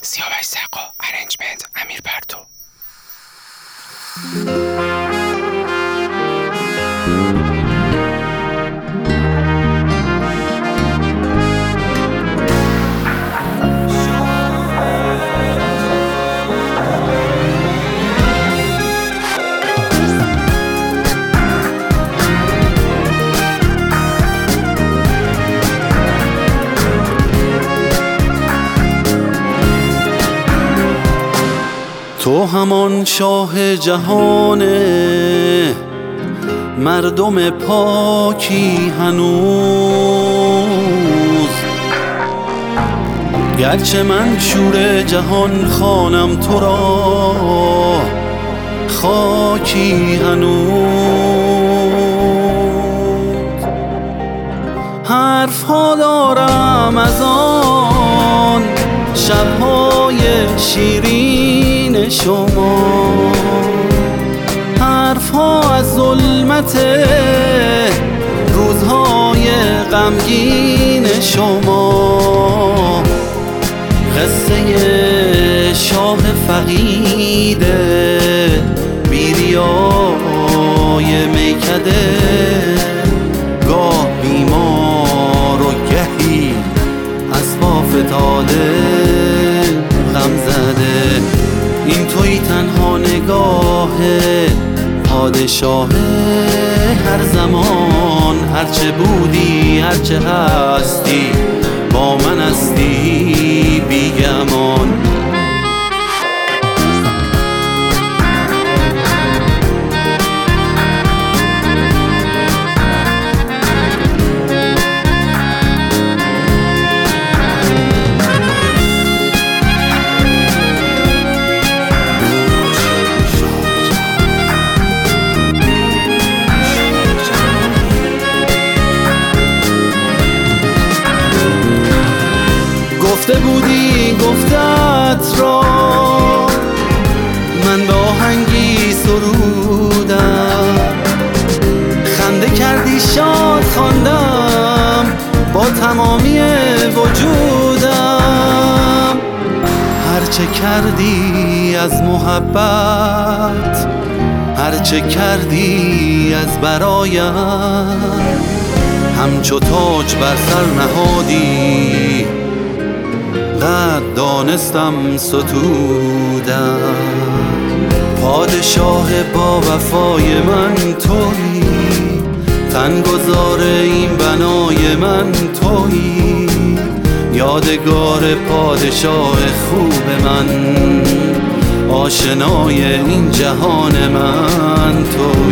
سیاوش سقا، ارنجمنت امیر پرتو. تو همان شاه جهانه، مردم پاکی هنوز، گرچه من شور جهان خوانم تو را خاکی هنوز. حرف ها دارم از آن شبهای شیرین شما، حرف ها از ظلمت روزهای غمگین شما. قصه شاه فقید بیریای میکده، گاه بیمار و گهی از پا فتاده غم زده. این توی تنها نگاه پادشاه هر زمان، هرچه بودی هرچه هستی با من هستی بیگمان. گفته بودی گفتت را من به آهنگی سرودم، خنده کردی شاد خواندم با تمامی وجودم. هرچه کردی از محبت، هرچه کردی از برایم، همچو تاج بر سر نهادی قدر دانستم ستودم. پادشاه با وفای من تویی، تنگذار این بنای من تویی، یادگار پادشاه خوب من، آشنای این جهان من تویی.